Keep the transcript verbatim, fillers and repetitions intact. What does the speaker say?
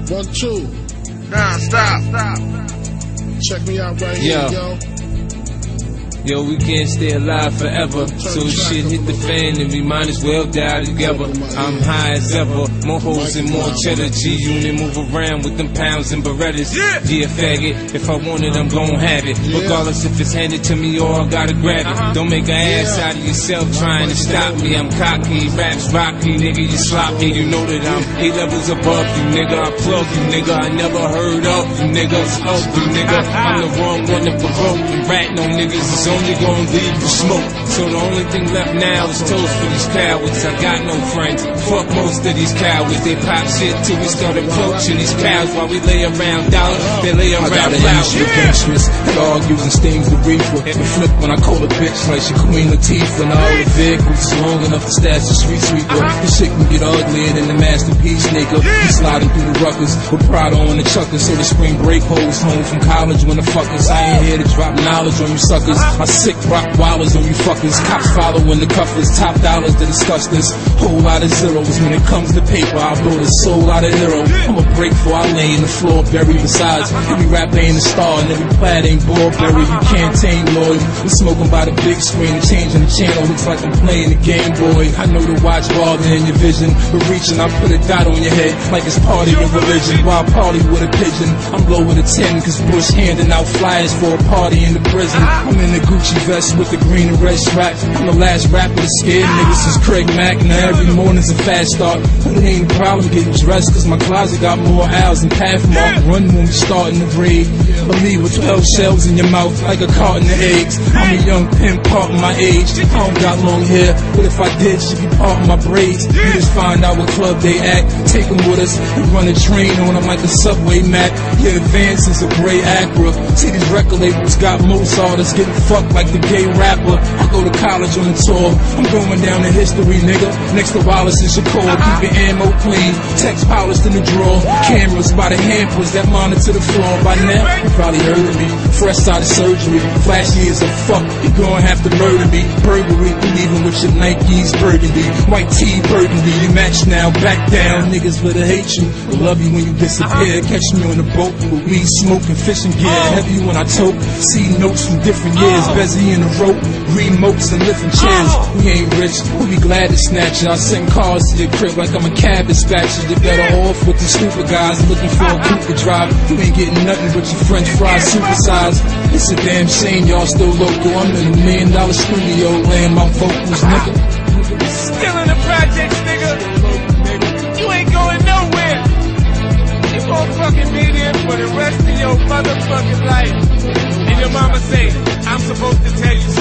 One, two. Nah, stop. Stop. Check me out right yo. here, yo. Yo, we can't stay alive forever. So shit hit the fan and we might as well die together. I'm high as ever, more hoes and more cheddar. G-Unit move around with them pounds and Berettas. Yeah, faggot, if I want it, I'm gon' have it. Regardless if it's handed to me or I gotta grab it. Don't make an ass out of yourself trying to stop me. I'm cocky, raps rocky, nigga, you sloppy. You know that I'm eight levels above you, nigga. I plug you, nigga. I never heard of you, nigga. Fuck you, nigga. I'm the wrong one to provoke and rat no niggas. It's only gonna leave you smoke. So the only thing left now is toast for these cowards. I got no friends. Fuck most of these cowards. They pop shit till we start approaching these cows while we lay around dollars. They lay around I got an flowers. issue gangsters that argues and stings the reefer. And flip when I call a bitch like she Queen Latifah. And all the vehicles long enough to stash the street sweeper. This shit can get uglier than the masterpiece nigga. He sliding through the ruckers with Prada on the chuckers. So the spring break hoes home from college when the fuckers. I ain't here to drop knowledge on you suckers. I sick rock wallers on you fuckers. Cops following the cuffers. Top dollars to discuss this. Whole lot of zeros. When it comes to paper, I'll blow the soul out of hero. I'ma break for I lay in the floor buried besides. Every rapper ain't a star and every plat ain't Burberry. You can't tame Lloyd. I'm smoking by the big screen and changing the channel. Looks like I'm playing the Game Boy. I know the watch bar in your vision, but reaching I put a dot on your head like it's part of your religion. While party with a pigeon, I'm low with a ten cause Bush handing out flyers for a party in the prison. I'm in the Gucci vest with the green and red strap. I'm the last rapper to scare niggas since Craig Mack. Now every morning's a fast start, but it ain't a problem getting dressed cause my closet got more owls and Pathmark. Run when we starting to breed. Believe with twelve shells in your mouth like a carton of eggs. I'm a young pimp part of my age. I don't got long hair, but if I did, she'd be part of my braids. You just find out what club they at, take them with us and run a train on them like a subway map. Your advance is a gray Acura. See these record labels got most artists getting fucked like the gay rapper. I go to college on the tour. I'm going down in history, nigga. Next to Wallace and Shakur. Keep your ammo clean. Text polished in the drawer. Cameras by the hampers that monitor the floor. By now, you probably heard of me. Fresh out of surgery. Flashy as a fuck. You gonna have to murder me. Burglary. Leaving with your Nikes burgundy. White tee burgundy. You match now. Back down. Niggas better hate you. But love you when you disappear. Catch me on the boat with weed, smoking, fishing gear. Heavy when I tote. See notes from different years. Bezzy in the rope. Remotes and lifting chairs. We ain't rich. We'll be glad to snatch it. I send cars to your crib like I'm a cab dispatcher. You better off with the stupid guys looking for a coupe to drive. You ain't getting nothing but your French fries supersized. It's a damn shame y'all still local. I'm in a million dollar studio laying my vocals, nigga. Still in the projects, nigga. You ain't going nowhere. You gon' fucking be there for the rest of your motherfucking life. And your mama say, I'm supposed to tell you